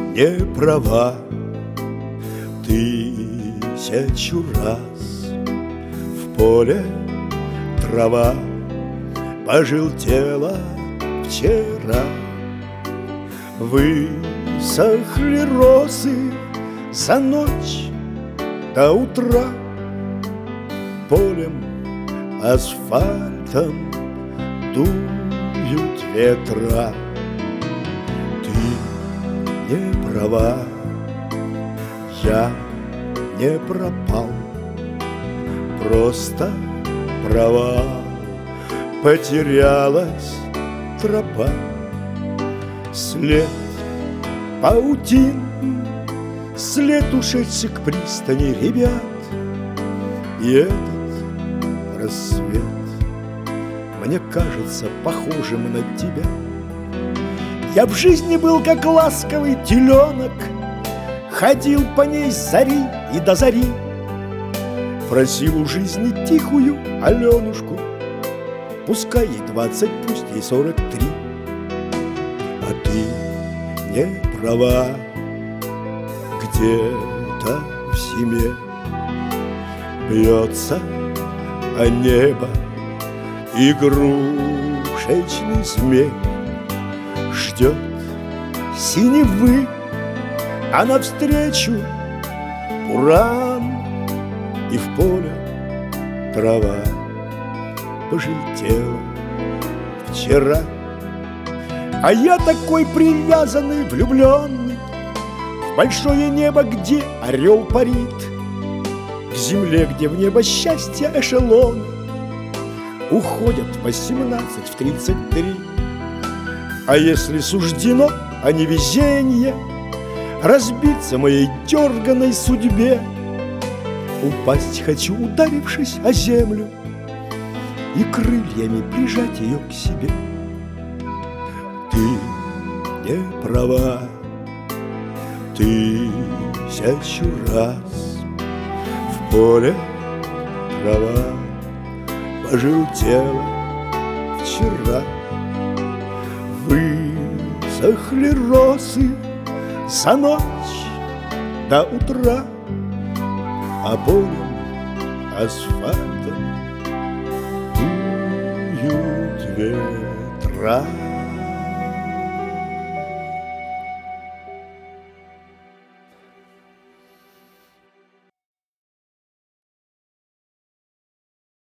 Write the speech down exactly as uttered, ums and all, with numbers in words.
не права. Тысячу раз в поле трава пожелтела вчера. Высохли росы за ночь до утра. Полем, асфальтом дуют ветра. Ты не права, я не пропал, просто провал. Потерялась тропа, след паутин, след ушедших к пристани ребят. И этот рассвет мне кажется похожим на тебя. Я в жизни был как ласковый теленок, ходил по ней с зари и до зари, просил у жизни тихую Аленушку, пускай ей двадцать, пусть ей сорок три. А ты не права, где-то в зиме бьется о небо игрушечный змей. Ждет синевы, а навстречу уран, и в поле трава пожелтела вчера. А я такой привязанный, влюбленный в большое небо, где орел парит, к земле, где в небо счастья эшелоны уходят в восемнадцать, в тридцать три. А если суждено, а не везенье, разбиться моей дерганой судьбе, упасть хочу, ударившись о землю, и крыльями прижать ее к себе. Ты не права, тысячу раз в поле трава пожелтела вчера. Высохли росы за ночь до утра, а полем, асфальтом дуют ветра.